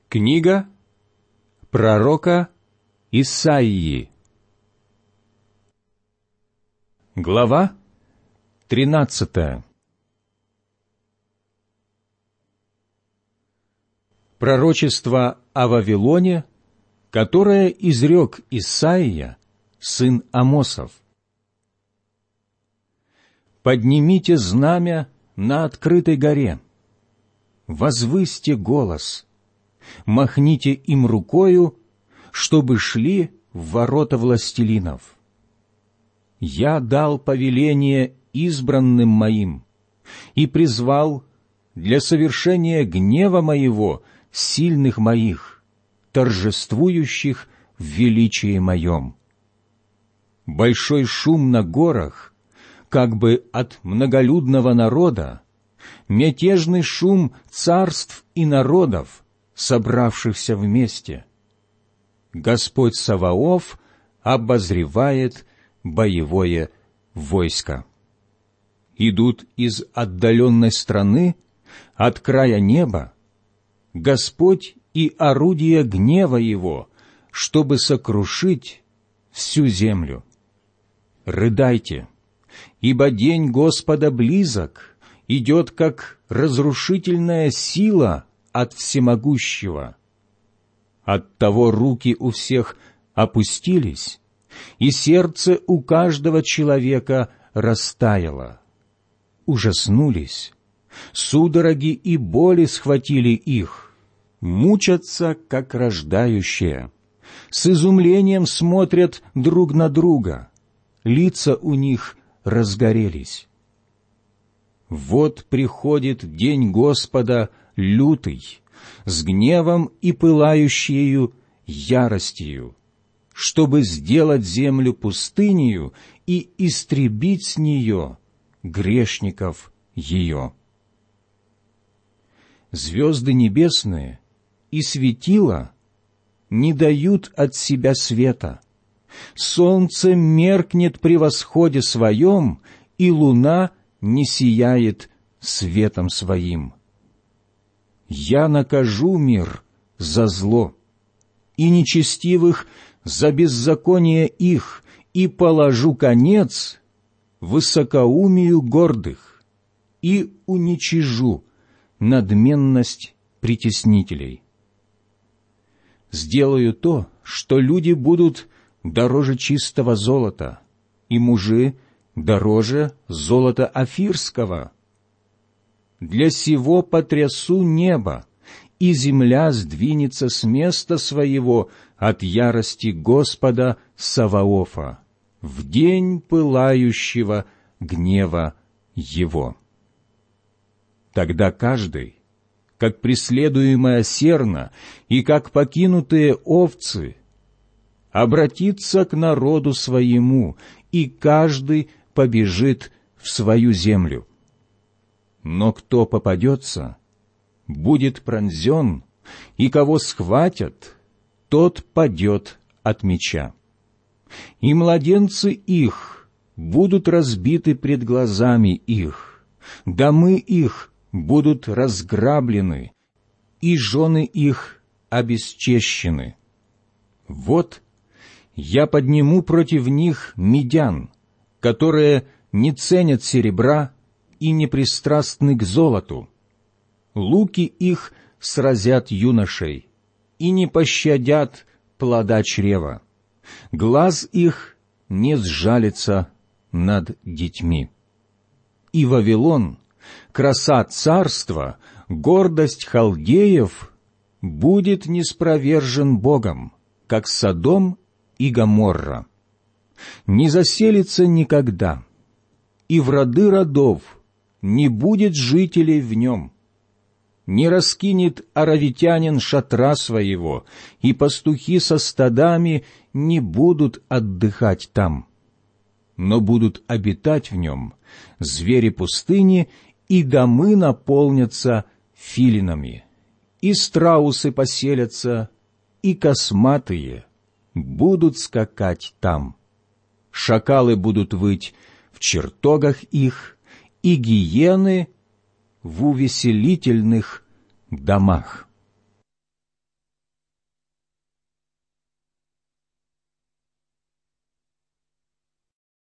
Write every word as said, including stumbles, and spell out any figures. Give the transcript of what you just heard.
Книга пророка Исаии. Глава тринадцатая. Пророчество о Вавилоне, которое изрек Исаия, сын Амосов. «Поднимите знамя на открытой горе, возвысьте голос, махните им рукою, чтобы шли в ворота властелинов. Я дал повеление избранным моим и призвал для совершения гнева моего сильных моих, торжествующих в величии моем. Большой шум на горах, как бы от многолюдного народа, мятежный шум царств и народов, собравшихся вместе. Господь Саваоф обозревает боевое войско. Идут из отдаленной страны, от края неба, Господь и орудие гнева Его, чтобы сокрушить всю землю. Рыдайте, ибо день Господа близок, идет как разрушительная сила от всемогущего. Оттого руки у всех опустились, и сердце у каждого человека растаяло. Ужаснулись, судороги и боли схватили их, мучатся, как рождающие, с изумлением смотрят друг на друга, лица у них разгорелись. Вот приходит день Господа лютый, с гневом и пылающею яростью, чтобы сделать землю пустынею и истребить с нее грешников ее. Звезды небесные и светила не дают от себя света, солнце меркнет при восходе своем, и луна не сияет светом своим. Я накажу мир за зло, и нечестивых за беззаконие их, и положу конец высокоумию гордых, и уничижу надменность притеснителей. Сделаю то, что люди будут дороже чистого золота, и мужи дороже золота офирского. Для сего потрясу небо, и земля сдвинется с места своего от ярости Господа Саваофа в день пылающего гнева Его. Тогда каждый, как преследуемая серна и как покинутые овцы, обратится к народу своему, и каждый побежит в свою землю. Но кто попадется, будет пронзен, и кого схватят, тот падет от меча. И младенцы их будут разбиты пред глазами их, домы их будут разграблены, и жены их обесчещены. Вот я подниму против них медян, которые не ценят серебра и не пристрастны к золоту. Луки их сразят юношей и не пощадят плода чрева. Глаз их не сжалится над детьми. И Вавилон, краса царства, гордость халдеев, будет ниспровержен Богом, как Содом и Гоморра. Не заселится никогда, и в роды родов не будет жителей в нем. Не раскинет аравитянин шатра своего, и пастухи со стадами не будут отдыхать там. Но будут обитать в нем звери пустыни, и домы наполнятся филинами, и страусы поселятся, и косматые будут скакать там. Шакалы будут выть в чертогах их, и гиены в увеселительных домах.